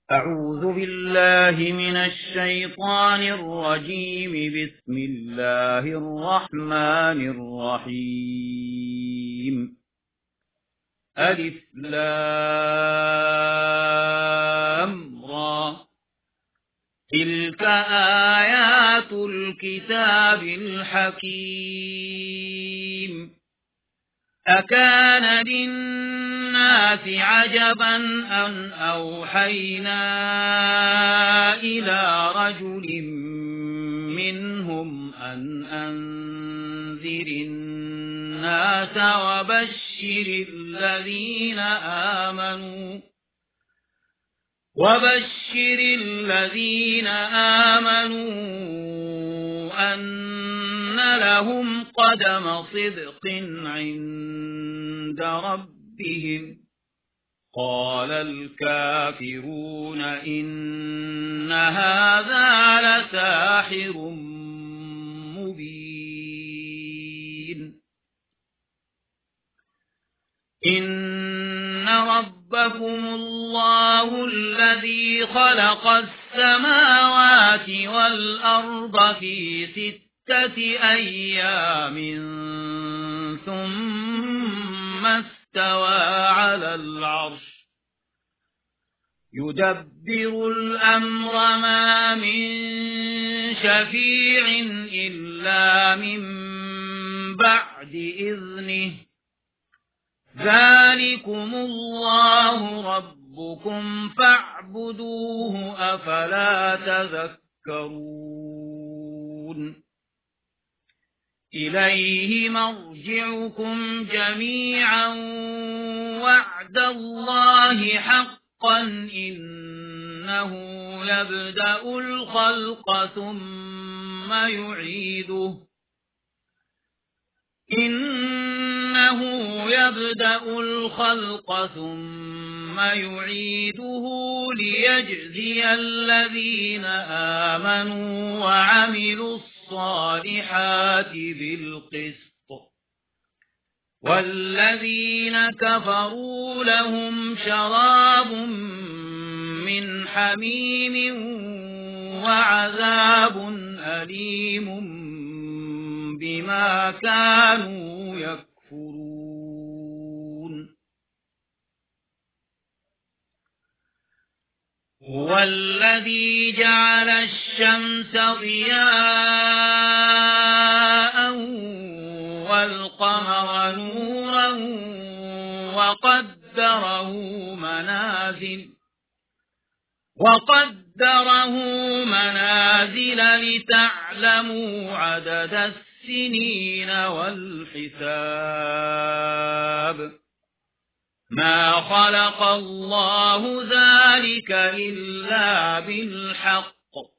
أعوذ بالله من الشيطان الرجيم. بسم الله الرحمن الرحيم. ألف لام را. تلك آيات الكتاب الحكيم. أكان للناس عجبا أن أوحينا إلى رجل منهم أن أنذر الناس وبشر الذين آمنوا أن لهم قدم صدق عند ربهم. قال الكافرون إن هذا لساحر مبين. إن ربكم الله الذي خلق السماوات والأرض في 6 أيام ثم استوى على العرش يدبر الأمر ما من شفيع إلا من بعد إذنه. ذلكم الله ربكم فاعبدوه أفلا تذكرون. إليه مرجعكم جميعا وعد الله حقا إنه يبدأ الخلق ثم يعيده ليجزي الذين آمنوا وعملوا الصالحات بالقسط، والذين كفروا لهم شراب من حميم وعذاب أليم بما كانوا يكفرون. هو الذي جعل الشمس ضياء والقمر نورا وقدره منازل لتعلموا عدد السنين والحساب. ما خلق الله ذلك إلا بالحق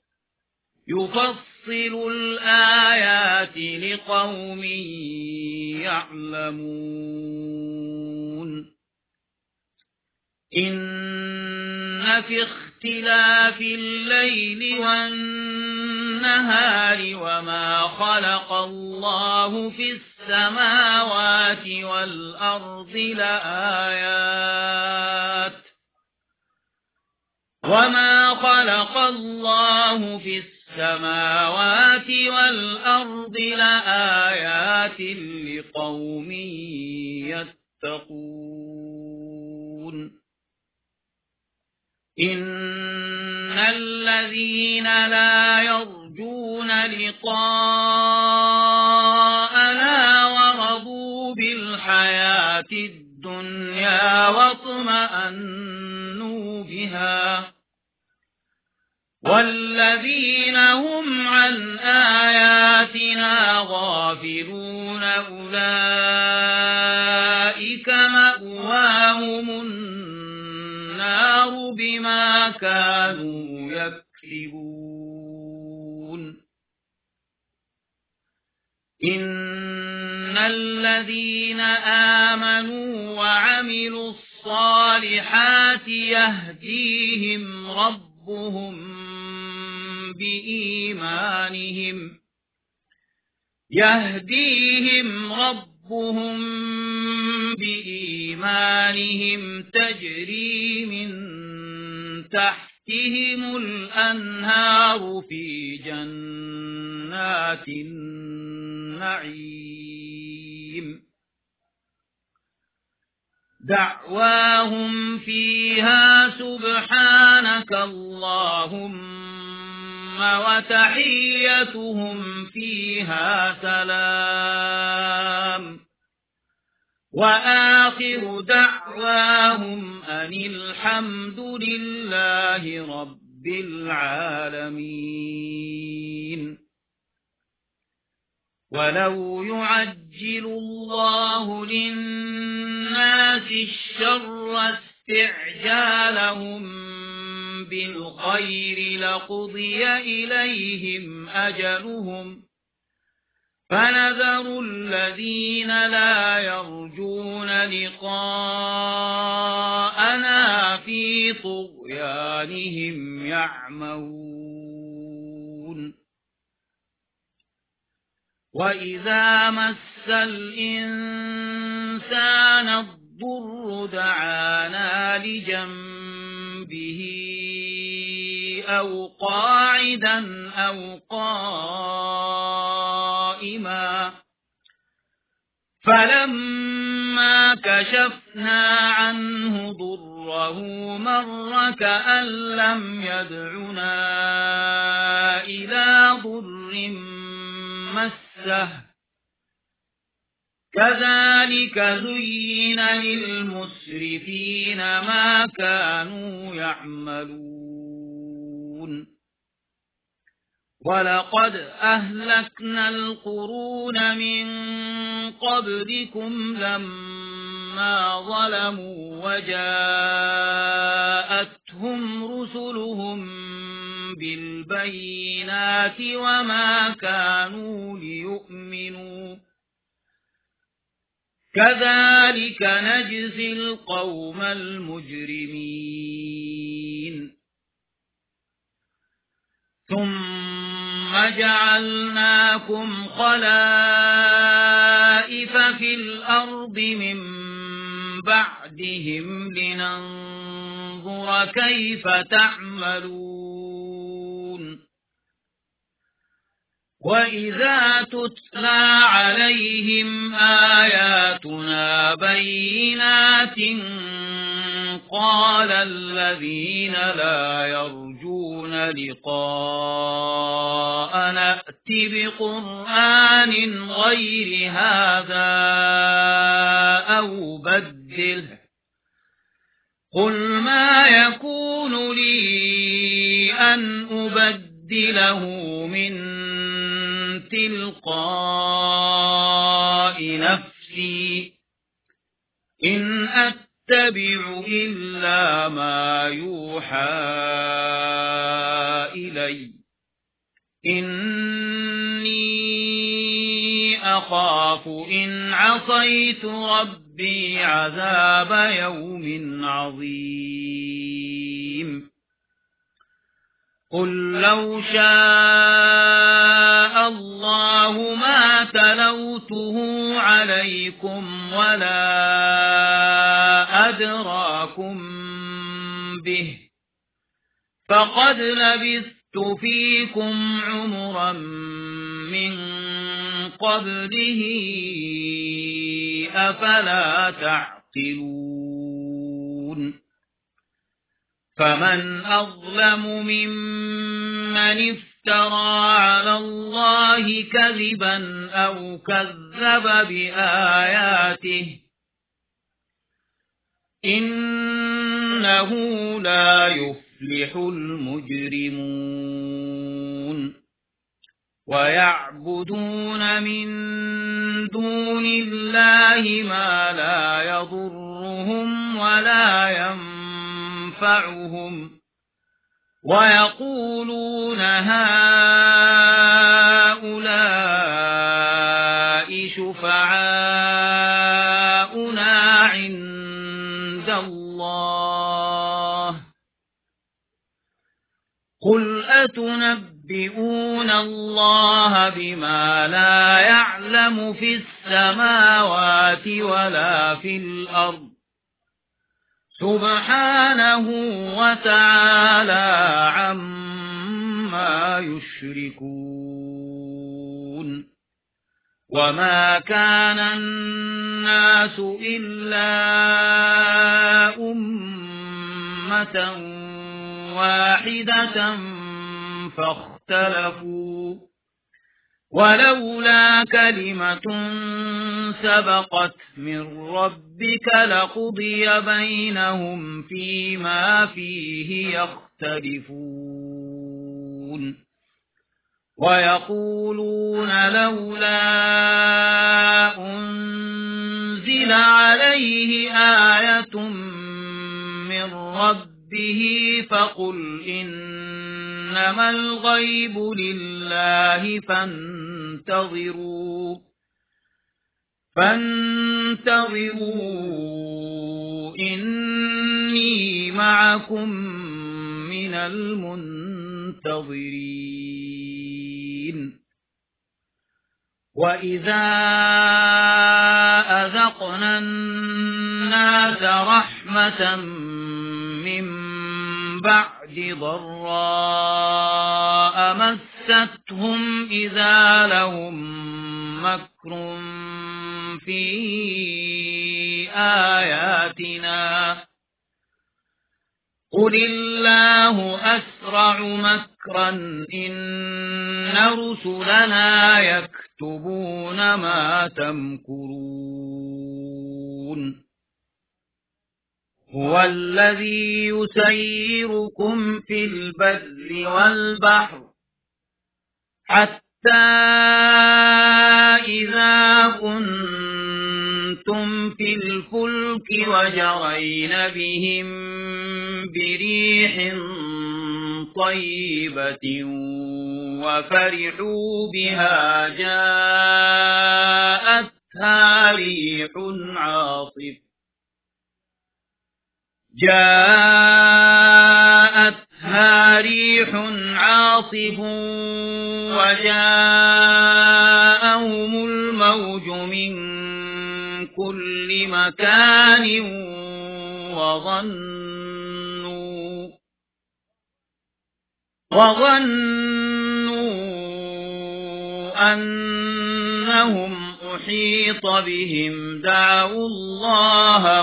يفصل الآيات لقوم يعلمون. إن في اختلاف الليل والنهار وما خلق الله في السماوات والأرض لآيات لقوم يتقون. إن الذين لا يرجون لقاءنا ورضوا بالحياة الدنيا واطمأنوا بها والذين هم عن آياتنا غافلون أولئك مأواهم النار بما كانوا يكسبون. إن الذين آمنوا وعملوا الصالحات يهديهم ربهم بإيمانهم تجري من تحتهم الأنهار في جنات النعيم دعواهم فيها سبحانك اللهم وتحيتهم فيها سلام وآخر دعواهم أن الحمد لله رب العالمين ولو يعجل الله للناس الشر استعجالهم بالخير لقضي إليهم أجلهم فنذر الذين لا يرجون لقاءنا في طغيانهم يعمهون وإذا مس الإنسان الضر دعانا لجنبه أو قاعدا أو قائما فلما كشفنا عنه ضره مر كأن لم يدعنا إلى ضر مسه كذلك زين للمسرفين ما كانوا يعملون ولقد أهلكنا القرون من قبلكم لما ظلموا وجاءتهم رسلهم بالبينات وما كانوا ليؤمنوا كذلك نجزي القوم المجرمين ثم جعلناكم خلائف في الأرض من بعدهم لننظر كيف تعملون وإذا تتلى عليهم آياتنا بينات قال الذين لا يرجون لقاءنا ائت بقرآن غير هذا أو بدله قل ما يكون لي أن أبدله من تلقاء نفسي إن أتبع إلا ما يوحى إلي إني أخاف إن عصيت ربي عذاب يوم عظيم قل لو شاء الله ما تلوته عليكم ولا أدراكم به فقد لبثت فيكم عمرا من قبله أفلا تعقلون فمن أظلم ممن افترى على الله كذبا أو كذب بآياته إنه لا يفلح المجرمون ويعبدون من دون الله ما لا يضرهم ولا ينفعهم ويقولون هؤلاء شفعاؤنا عند الله قل أتنبئون الله بما لا يعلم في السماوات ولا في الأرض سبحانه وتعالى عما يشركون وما كان الناس إلا أمة واحدة فاختلفوا ولولا كلمة سبقت من ربك لقضي بينهم فيما فيه يختلفون ويقولون لولا أنزل عليه آية من ربه فقل إنما الغيب لله فانتظروا إني معكم من المنتظرين وإذا أذقنا الناس رحمة من بعد ضراء مستهم إذا لهم مكر في آياتنا قل الله أسرع مكرا إن رسلنا يكتبون ما تمكرون هو الذي يسيركم في البر والبحر حتى إذا كنتم في الفلك وجرين بهم بريح طيبة وفرحوا بها جاءتها ريح عاصف وجاءهم الموج من كل مكان وظنوا أنهم أحيط بهم دعوا الله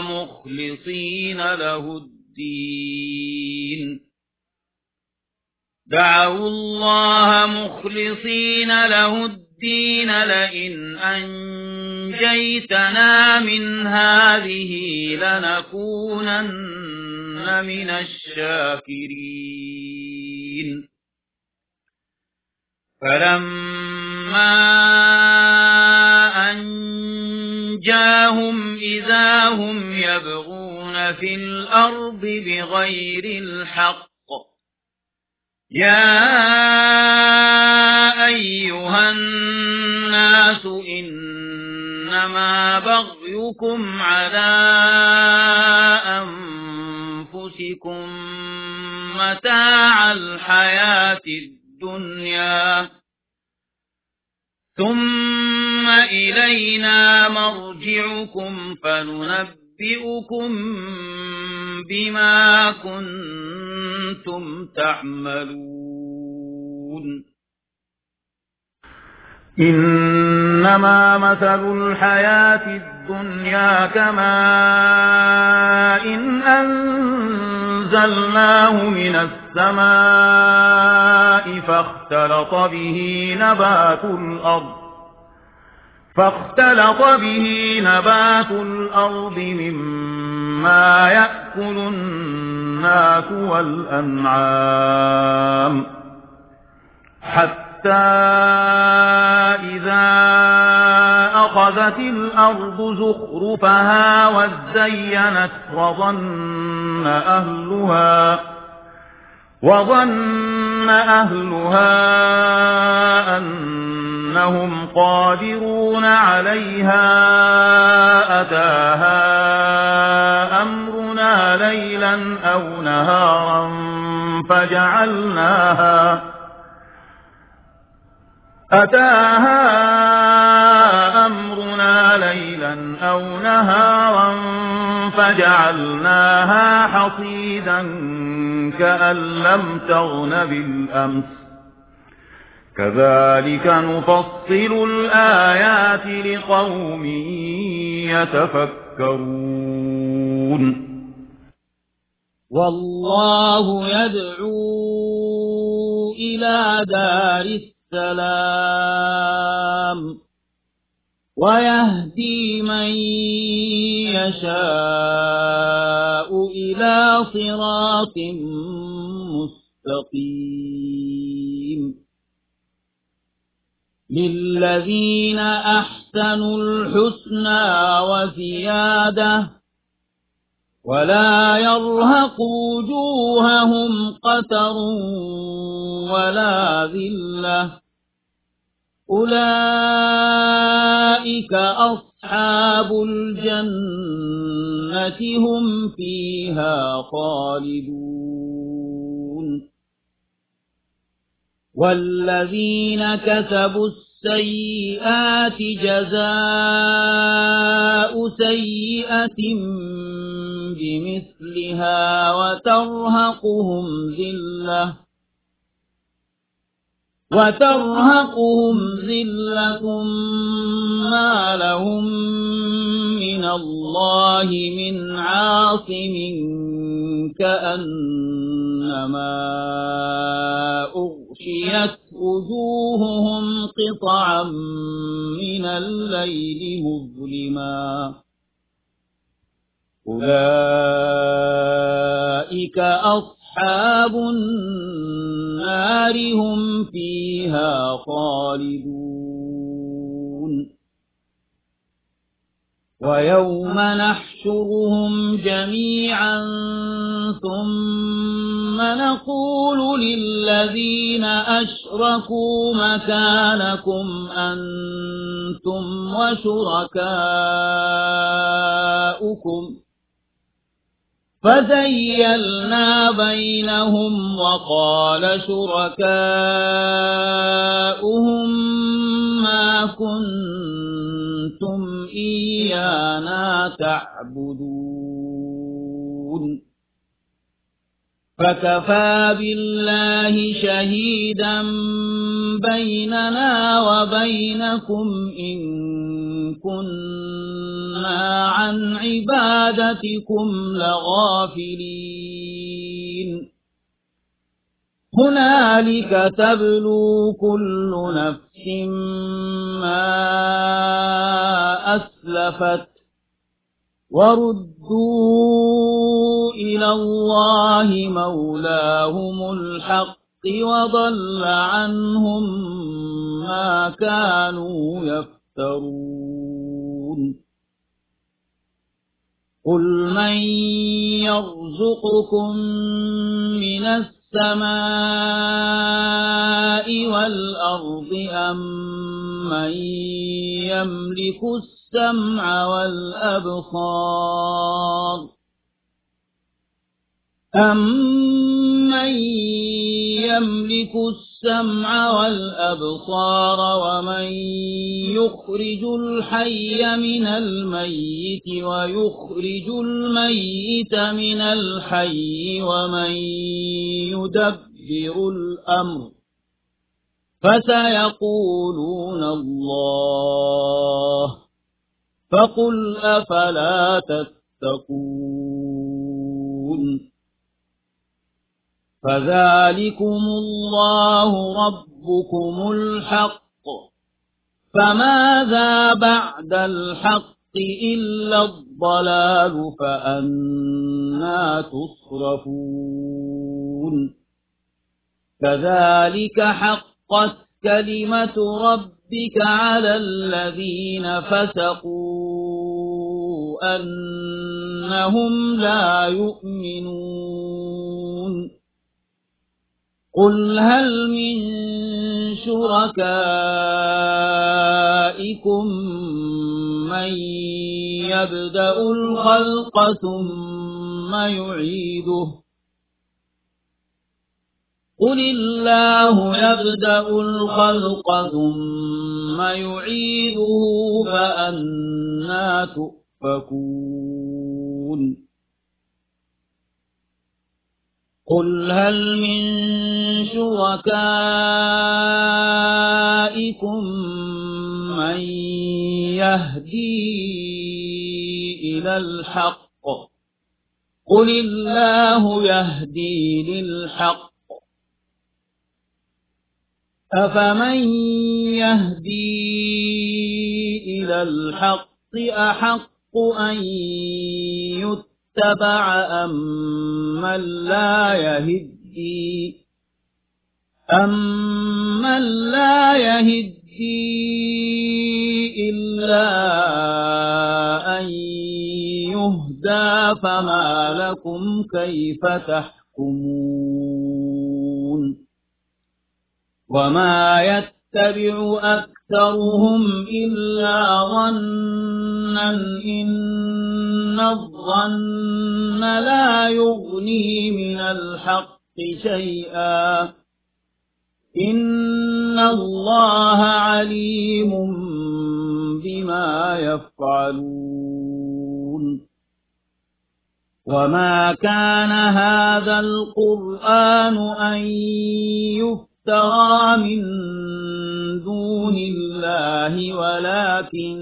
مخلصين له الدين لئن أنجيتنا من هذه لنكونن من الشاكرين فلما أنجاهم إذا هم يبغون في الأرض بغير الحق يا أيها الناس إنما بغيكم على أنفسكم متاع الحياة الدنيا ثم إلينا مرجعكم فننبئكم بما كنتم تعملون إنما مثل الحياة الدنيا كماء إن أنزلناه من السماء فاختلط به نبات الأرض مما يأكل الناس والأنعام حتى إذا أخذت الأرض زخرفها وزينت وظن أهلها أنهم قادرون عليها أتاها أمرنا ليلا أو نهارا فجعلناها حصيدا كأن لم تغن بالأمس كذلك نفصل الآيات لقوم يتفكرون والله يدعو إلى دار السلام ويهدي من يشاء إلى صراط مستقيم للذين أحسنوا الحسنى وزيادة ولا يرهق وجوههم قتر ولا ذلة أولئك أصحاب الجنة هم فيها خالدون والذين كسبوا السيئات جزاء سيئة بمثلها وترهقهم ذلة ما لهم من الله من عاصم كأنما أغشيت وجوههم قطعا من الليل مظلما أولئك أصحاب النار هم فيها خالدون ويوم نحشرهم جميعا ثم نقول للذين أشركوا مكانكم أنتم وشركاؤكم فزيلنا بينهم وقال شركاؤهم ما كنتم إيانا تعبدون فكفى بالله شهيدا بيننا وبينكم إن كنا عن عبادتكم لغافلين هنالك تبلو كل نفس ما أسلفت وردوا إلى الله مولاهم الحق وضل عنهم ما كانوا يفترون قل من يرزقكم من السماء والأرض أم من يملك السمع والأبصار أَمَّن يَمْلِكُ السَّمْعَ وَالْأَبْصَارَ وَمَن يُخْرِجُ الْحَيَّ مِنَ الْمَيِّتِ وَيُخْرِجُ الْمَيِّتَ مِنَ الْحَيِّ وَمَن يُدَبِّرُ الْأَمْرَ فَسَيَقُولُونَ اللَّهُ فَقُلْ أَفَلَا تَتَّقُونَ فذلكم الله ربكم الحق فماذا بعد الحق إلا الضلال فأنى تصرفون كذلك حقت كلمة ربك على الذين فسقوا أنهم لا يؤمنون قل هل من شركائكم من يبدأ الخلق ثم يعيده قل الله يبدأ الخلق ثم يعيده فأنى تؤفكون قل هل من شركائكم من يهدي إلى الحق قل الله يهدي للحق أفمن يهدي إلى الحق أحق أن يتبع أمن لا يهدي إلا أن يهدى فما لكم كيف تحكمون وما يتبع أكثرهم إلا ظنا إن الظن لا يغني من الحق شيئا إن الله عليم بما يفعلون وما كان هذا القرآن أن يفترى من دون الله ولكن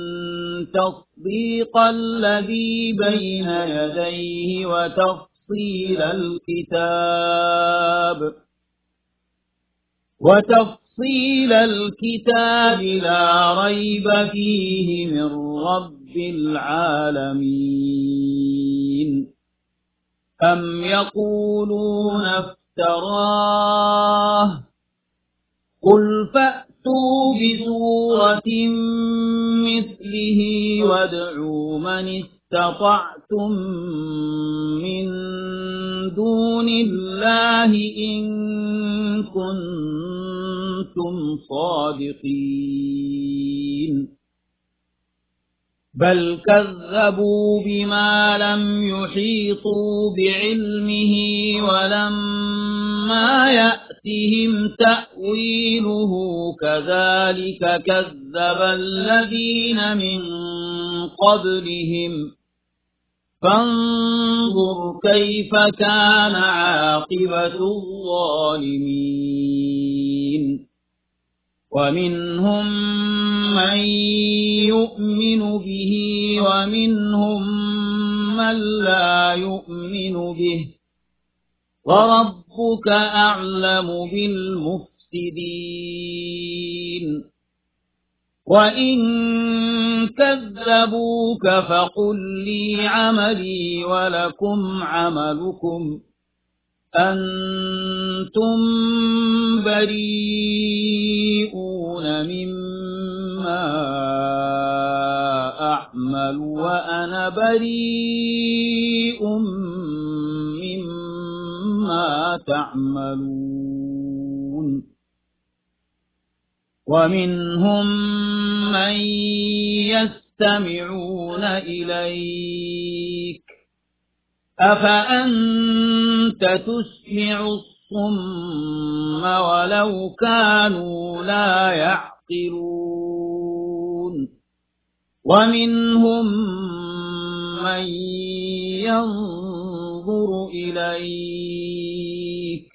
تصديق الذي بين يديه وتفصيل الكتاب لا ريب فيه من رب العالمين أم يقولون افتراه قل فأتوا بسورة مثله وادعوا من استطعتم من دون الله إن كنتم صادقين بل كذبوا بما لم يحيطوا بعلمه ولما يأتهم تأويله كذلك كذب الذين من قبلهم فانظر كيف كان عاقبة الظالمين ومنهم من يؤمن به ومنهم من لا يؤمن به وربك أعلم بالمفسدين وإن كذبوك فقل لي عملي ولكم عملكم أنتم بريئون مما أعمل وأنا بريء مما تعملون ومنهم من يستمعون إليك أفأنت تسمع الصم ولو كانوا لا يعقلون ومنهم من ينظر إليك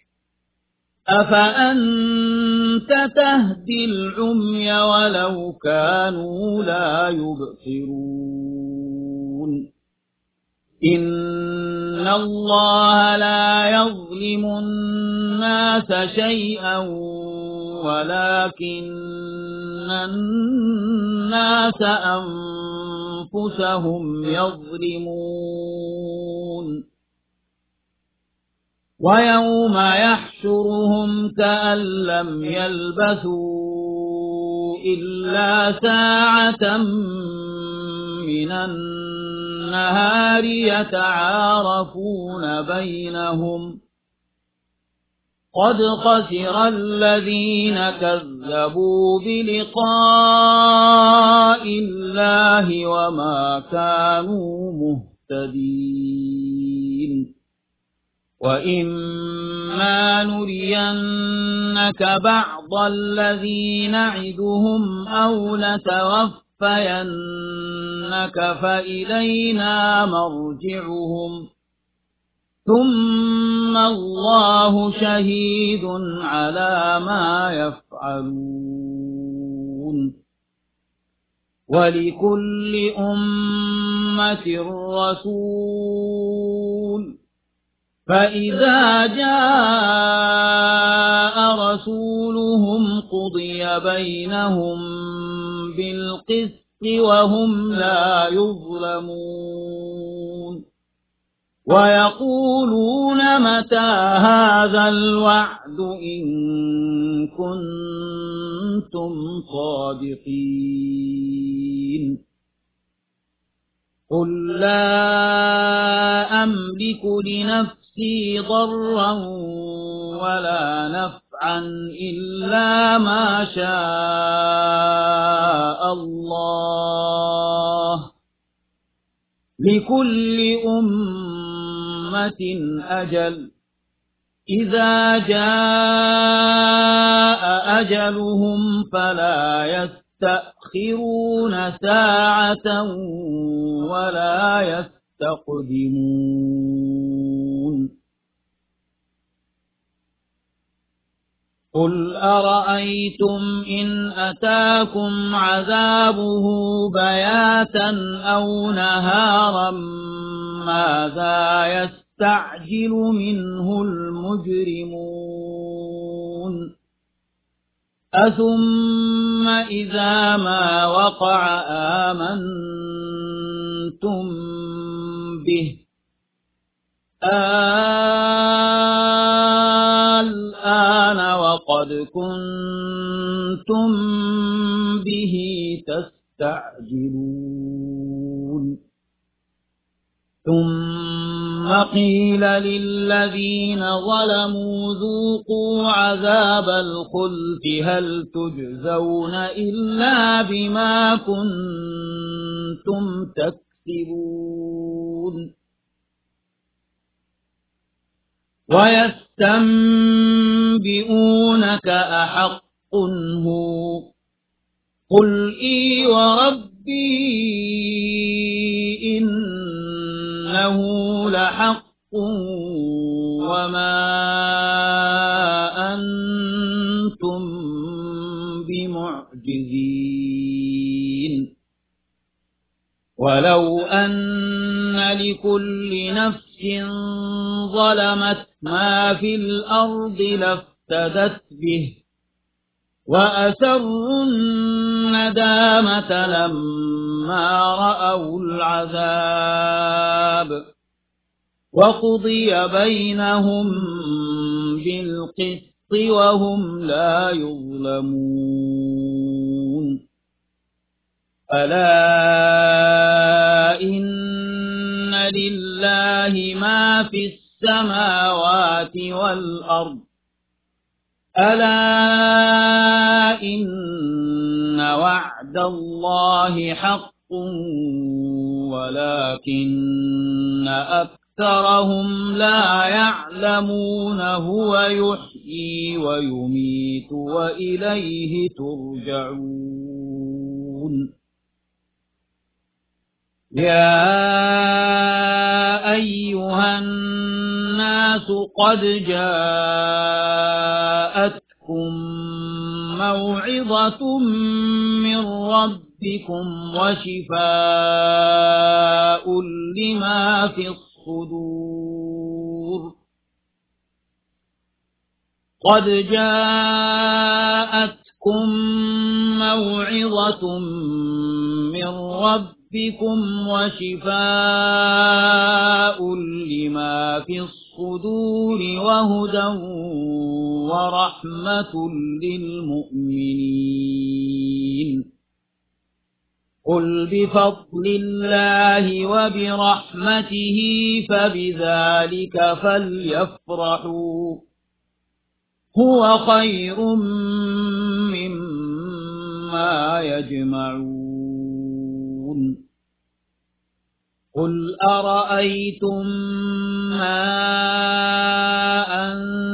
أفأنت تهدي العمي ولو كانوا لا يبصرون إن الله لا يظلم الناس شيئا ولكن الناس أنفسهم يظلمون ويوم يحشرهم كأن لم يلبثوا إلا ساعة من النهار يتعارفون بينهم قد خسر الذين كذبوا بلقاء الله وما كانوا مهتدين وإما نرينك بعض الذي نعدهم أو نتوفينك لنتوفينك فإلينا مرجعهم ثم الله شهيد على ما يفعلون ولكل أمة رسول فإذا جاء رسولهم قضي بينهم بالقسط وهم لا يظلمون ويقولون متى هذا الوعد إن كنتم صادقين قل لا أملك لنفسي ضرا ولا نفعا إلا ما شاء الله لكل أمة أجل إذا جاء أجلهم فلا يستأخرون ساعة ولا يستقدمون قل أرأيتم إن أتاكم عذابه بياتا أو نهارا ماذا يستعجل منه المجرمون أثم إذا ما وقع آمنتم به الآن وقد كنتم به تستعجلون ثم قيل للذين ظلموا ذوقوا عذاب الخلد هل تجزون إلا بما كنتم تكسبون ويستنبئونك أحق هو قل إي وربي إنه لحق وما أنتم بمعجزين ولو أن لكل نفس ظلمت ما في الأرض لافتدت به وأسروا الندامة لما رأوا العذاب وقضي بينهم بالقسط وهم لا يظلمون ألا إن لله ما في السماوات والأرض ألا إن وعد الله حق ولكن أكثرهم لا يعلمون هو يحيي ويميت وإليه ترجعون يا أيها الناس قد جاءتكم موعظة من ربكم وشفاء لما في الصدور قد جاءتكم موعظة من ربكم وشفاء لما في الصدور وهدى ورحمة للمؤمنين قل بفضل الله وبرحمته فبذلك فليفرحوا هو خير مما يجمعون قل أرأيتم ما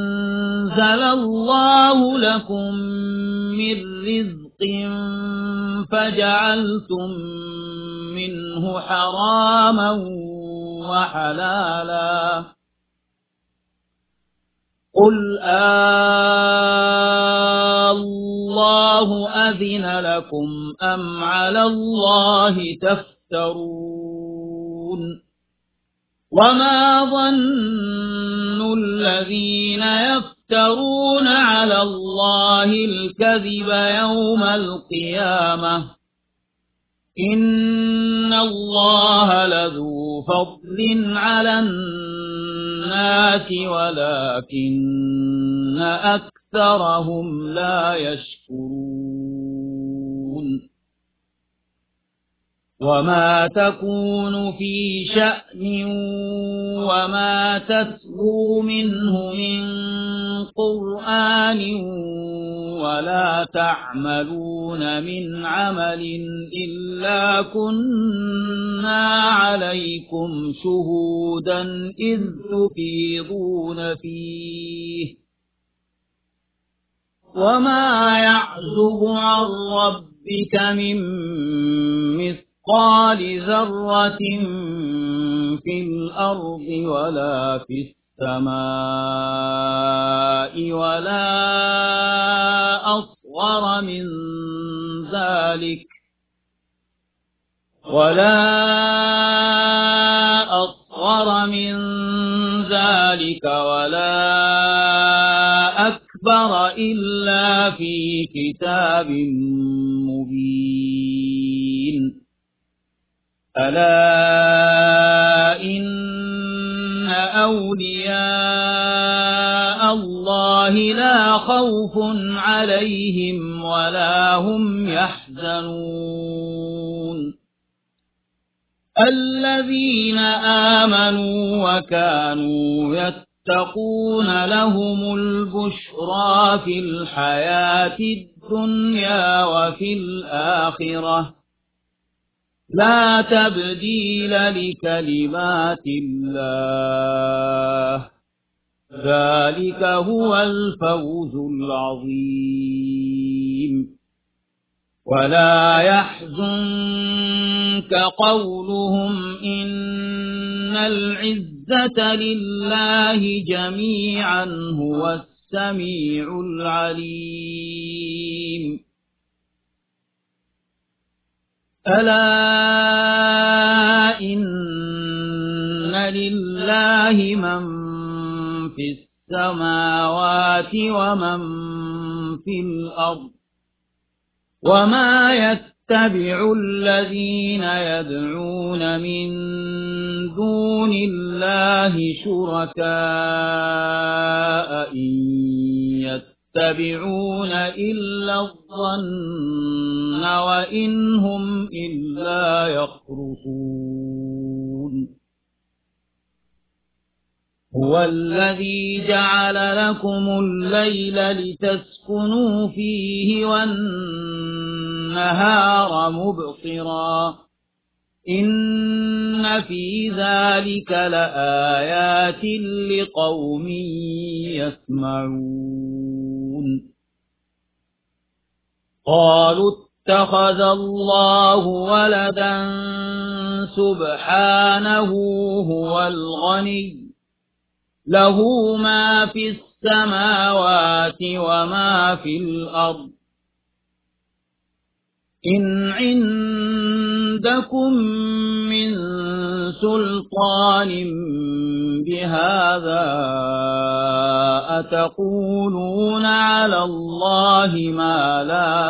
أنزل الله لكم من رزق فجعلتم منه حراما وحلالا قل الله أذن لكم أم على الله تفترون وما ظن الذين يفترون على الله الكذب يوم القيامة إن الله لذو فضل على الناس ولكن أكثرهم لا يشكرون وما تكون في شأن وما تتلو منه من قرآن ولا تعملون من عمل إلا كنا عليكم شهودا إذ تفيضون فيه وما يعزب عن ربك من مثقال ذرة في الأرض ولا في السماء ولا أصغر من ذلك ولا أكبر إلا في كتاب مبين ألا إن أولياء الله لا خوف عليهم ولا هم يحزنون الذين آمنوا وكانوا يتقون لهم البشرى في الحياة الدنيا وفي الآخرة لا تبديل لكلمات الله ذلك هو الفوز العظيم ولا يحزنك قولهم إن العزة لله جميعا هو السميع العليم ألا إن لله من في السماوات ومن في الأرض وما يتبع الذين يدعون من دون الله شركاء إن يتبعون إلا الظن وإن هم إلا يخرصون هو الذي جعل لكم الليل لتسكنوا فيه والنهار مبصرا إن في ذلك لآيات لقوم يسمعون قالوا اتخذ الله ولدا سبحانه هو الغني له ما في السماوات وما في الأرض إن عندكم من سلطان بهذا أتقولون على الله ما لا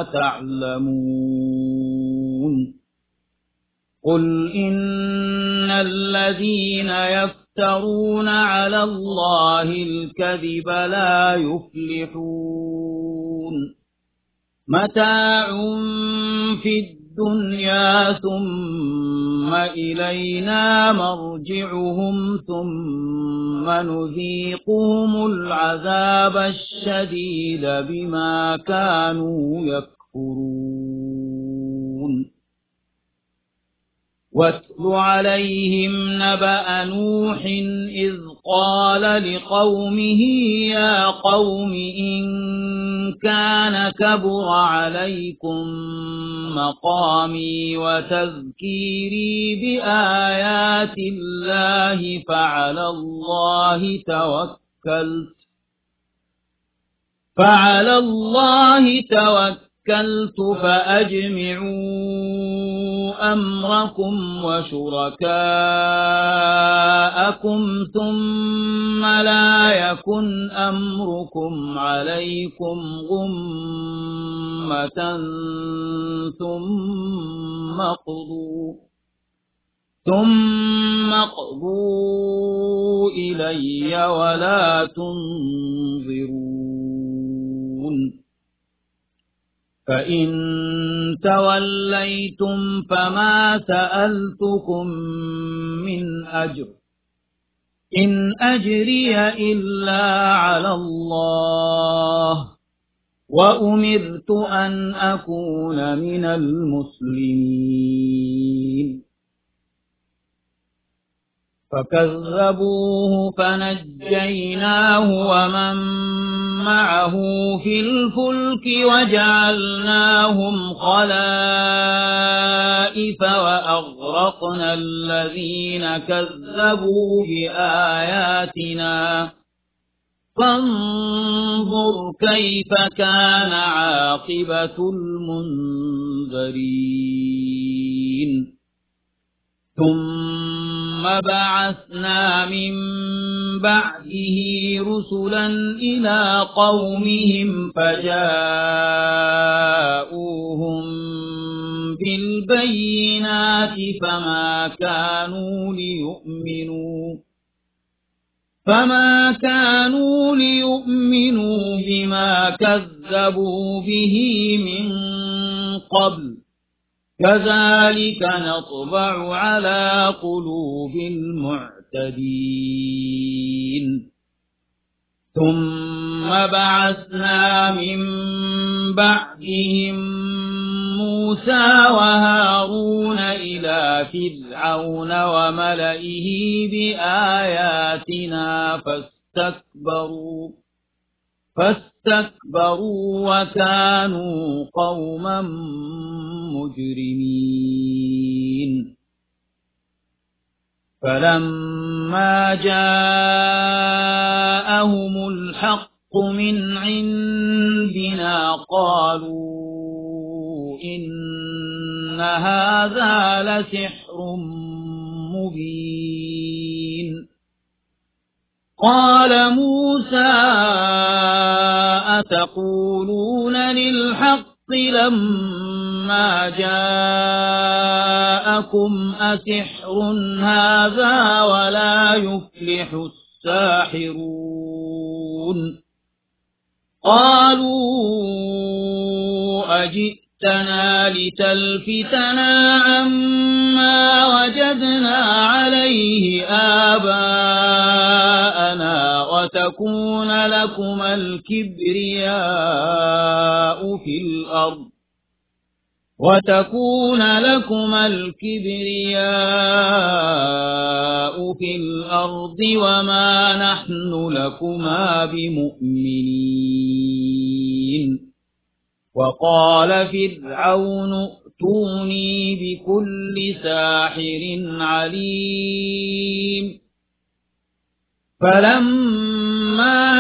تعلمون قل إن الذين يفترون على الله الكذب لا يفلحون متاع في الدنيا ثم إلينا مرجعهم ثم نذيقهم العذاب الشديد بما كانوا يكفرون واتل عليهم نبأ نوح إذ قال لقومه يا قوم إن كان كبر عليكم مقامي وتذكيري بآيات الله فعلى الله توكلت فأجمعوا أمركم وشركاءكم ثم لا يكن أمركم عليكم غمة ثم اقضوا إلي ولا تنظرون فإن توليتم فما سألتكم من أجر إن أجري إلا على الله وأمرت أن أكون من المسلمين فكذبوه فنجيناه ومن معه في الفلك وجعلناهم خلائف وأغرقنا الذين كذبوا بآياتنا فانظر كيف كان عاقبة المنذرين ثم بعثنا من بعده رسلا إلى قومهم فجاءوهم بالبينات فما كانوا ليؤمنوا بما كذبوا به من قبل كذلك نطبع على قلوب المعتدين ثم بعثنا من بعدهم موسى وهارون إلى فرعون وملئه بآياتنا فاستكبروا وكانوا قوما مجرمين فلما جاءهم الحق من عندنا قالوا إن هذا لسحر مبين قال موسى أتقولون للحق لما جاءكم أسحر هذا ولا يفلح الساحرون قالوا أجئتنا لتلفتنا عما وجدنا عليه آباءنا وتكون لكما الكبرياء في الأرض وما نحن لكما بمؤمنين وقال فرعون ائتوني بكل ساحر عليم فلما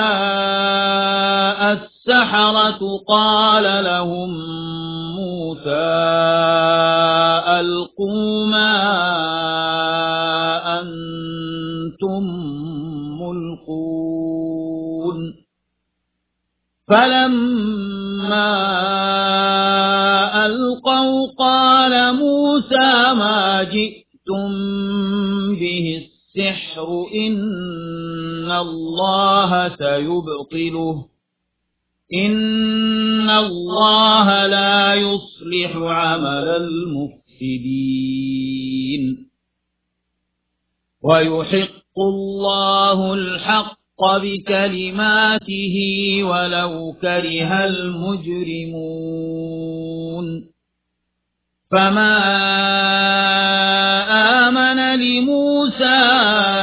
جاء السحرة قال لهم موسى ألقوا ما أنتم ملقون فلما ألقوا قال موسى ما جئتم به السحر إن الله سيبطله إن الله لا يصلح عمل المفسدين ويحق الله الحق بكلماته ولو كره المجرمون فما آمن لموسى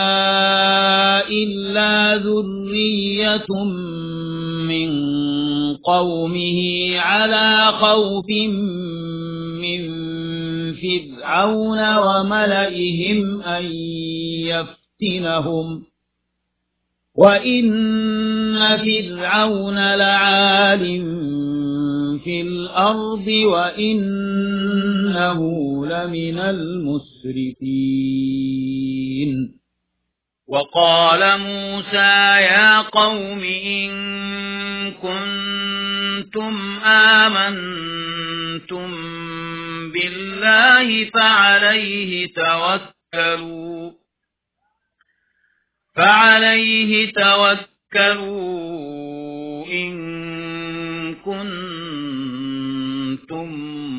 إلا ذرية من قومه على خوف من فرعون وملئهم أن يفتنهم وإن فرعون لعال في الأرض وإنه لمن المسرفين. وقال موسى يا قوم إن كنتم آمنتم بالله فعليه توكلوا إن كنتم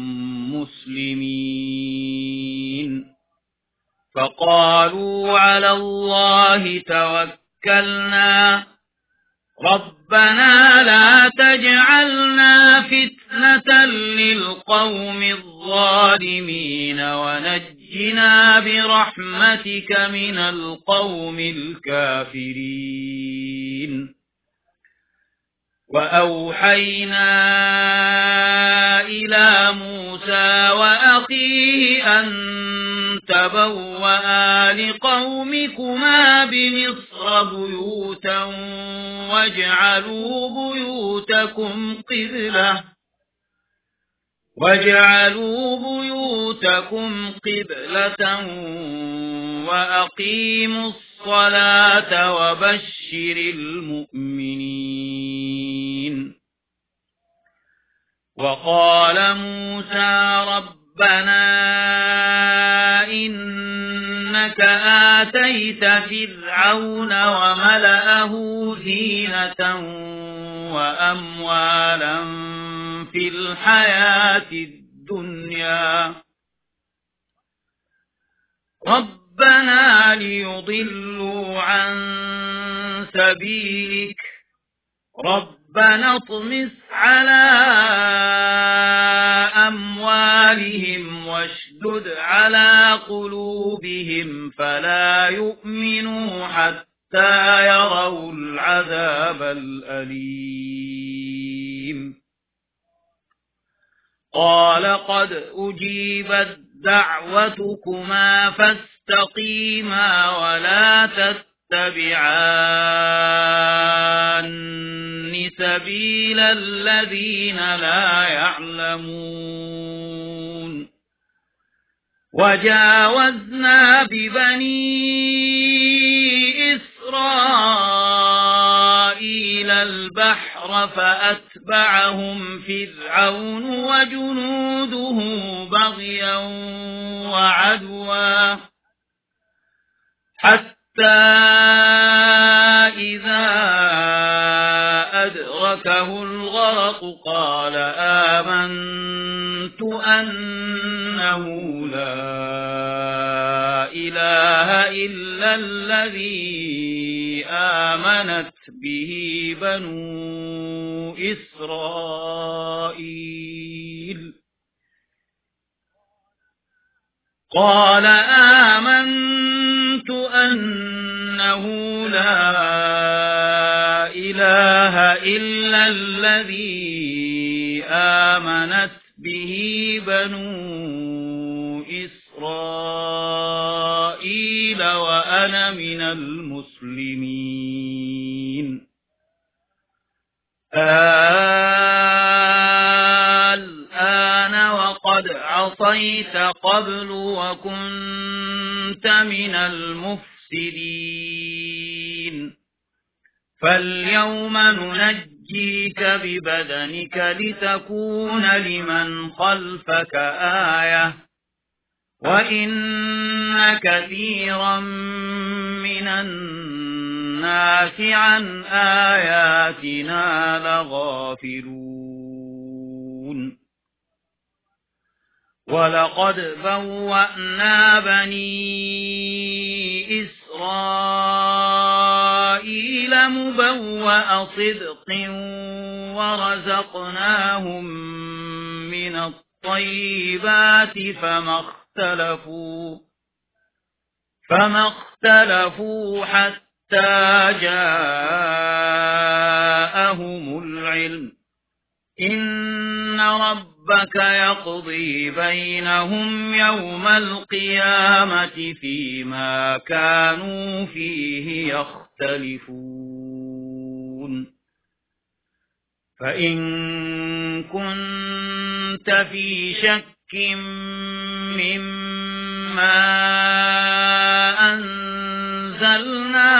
مسلمين. فقالوا على الله توكلنا ربنا لا تجعلنا فتنة للقوم الظالمين ونجنا برحمتك من القوم الكافرين. وأوحينا إلى موسى وأخيه أن تبوأ لقومكما بمصر بيوتا واجعلوا بيوتكم قبلة وأقيموا الصلاة وبشر المؤمنين. وقال موسى ربنا إنك آتيت فرعون وملأه زينة وأموالا في الحياة الدنيا ربنا ليضلوا عن سبيلك ربنا اطمس على أموالهم واشدد على قلوبهم فلا يؤمنوا حتى يروا العذاب الأليم. قال قد أجيبت دعوتكما فاستقيما ولا تتبعان سبيل الذين لا يعلمون. وجاوزنا ببني إسرائيل البحر فأتبعهم فرعون وجنوده بغيا وعدوا حتى إذا أدركه الغرق قال آمنت أنه لا إله إلا الذي آمنت به بنو إسرائيل. قال آمنت أنه لا إله إلا الذي آمنت به بنو إسرائيل وأنا من المسلمين. الآن وقد عصيت قبل وكنت من المفسدين فاليوم ننجيك ببدنك لتكون لمن خلفك آية وإن كثيرا من الناس عن آياتنا لغافلون. ولقد بوأنا بني إسرائيل مبوأ صدق ورزقناهم من الطيبات فما اختلفوا حتى جاءهم العلم إن ربك يقضي بينهم يوم القيامة فيما كانوا فيه يختلفون فإن كنت في شك مما أنزلنا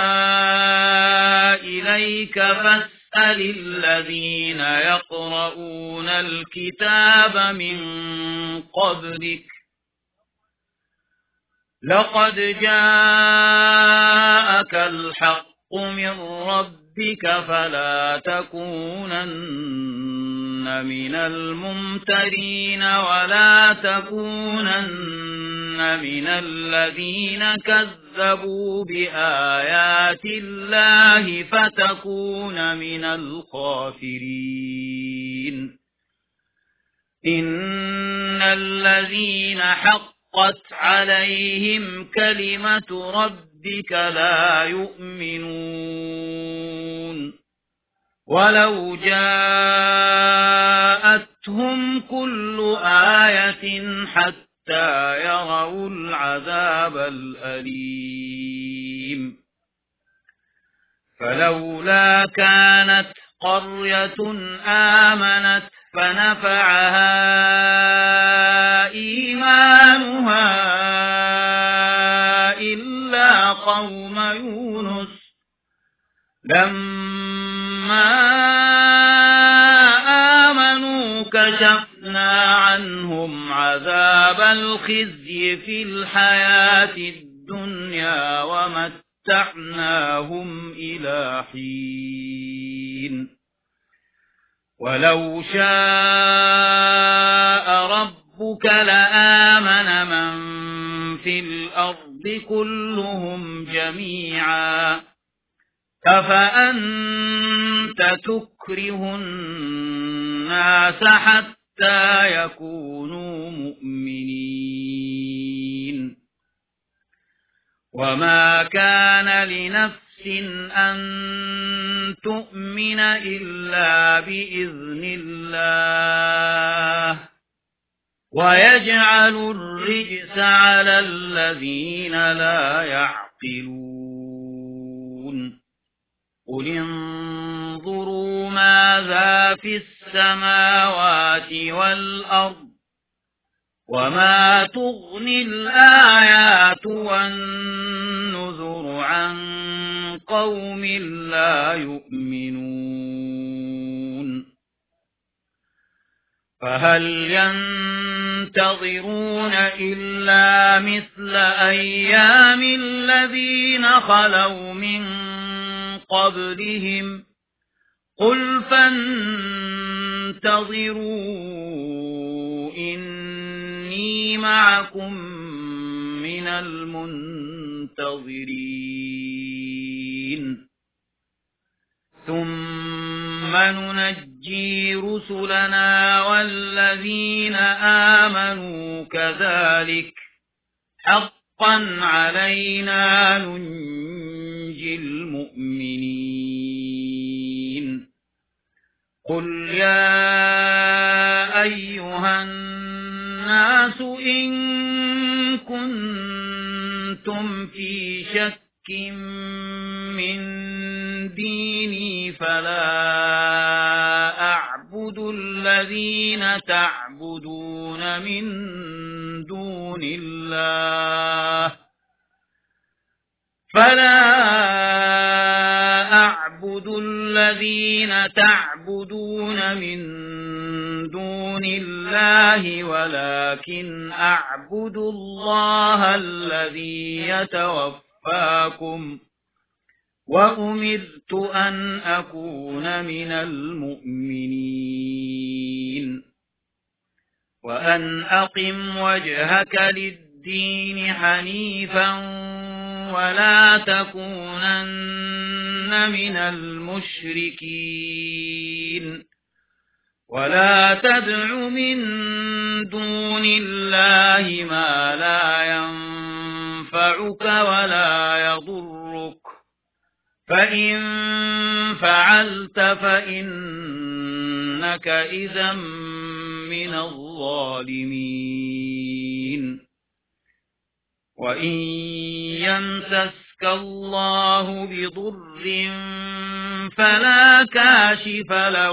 إليك فاسأل الذين يقرؤون الكتاب من قبلك لقد جاءك الحق من ربك فلا تكونن من الممترين ولا تكونن من الذين كذبوا بآيات الله فتكون من الخاسرين إن الذين حقت عليهم كلمة ربك لا يؤمنون ولو جاءتهم كل آية حتى يروا العذاب الأليم فلولا كانت قرية آمنت فنفعها إيمانها إلا قوم يونس لما آمنوا كشفنا عنهم عذاب الخزي في الحياة الدنيا ومتعناهم إلى حين ولو شاء ربك لآمن من في الأرض كلهم جميعا أفأنت تكره الناس حتى يكونوا مؤمنين وما كان لنفس أن تؤمن إلا بإذن الله ويجعل الرجس على الذين لا يعقلون قل انظروا ماذا في السماوات والأرض وما تغني الآيات والنذر عن قوم لا يؤمنون فهل ينتظرون إلا مثل أيام الذين خلوا من قبلهم قل فانتظروا إني معكم من المنتظرين ثم ننجي رسلنا والذين آمنوا كذلك حقا علينا ننجي المؤمنين قل يا أيها الناس إن كنتم في شك من ديني فلا أعبد الذين تعبدون من دون الله ولكن أعبد الله الذي يتوفاكم وأمرت أن أكون من المؤمنين وأن أقم وجهك للدين حنيفا ولا تكونن من المشركين ولا تدع من دون الله ما لا ينفعك ولا يضرك فإن فعلت فإنك إنك إذا من الظالمين وإن يمسسك الله بضر فلا كاشف له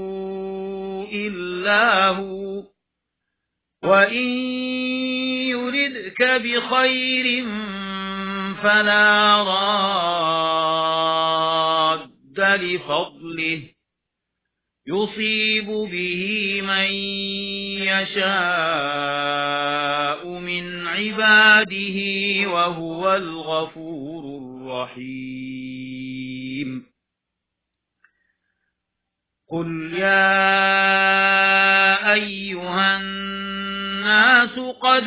إلا هو وإن يردك بخير فلا راد لفضله يصيب به من يشاء من عباده وهو الغفور الرحيم قل يا أيها الناس قد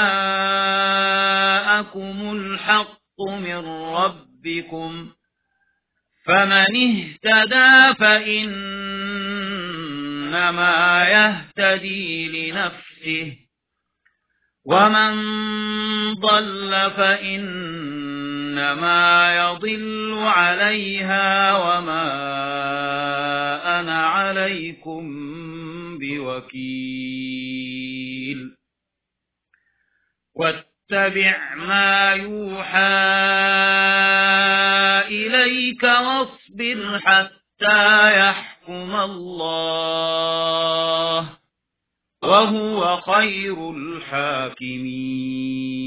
جاءكم الحق من ربكم فمن اهتدى فإنما يهتدي لنفسه ومن ضل فإنما يضل عليها وما أنا عليكم بوكيل واتبع ما يوحى إليك واصبر حتى يحكم الله وهو خير الحاكمين